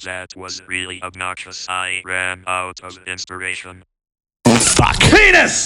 That was really obnoxious. I ran out of inspiration. Fuck. Penis!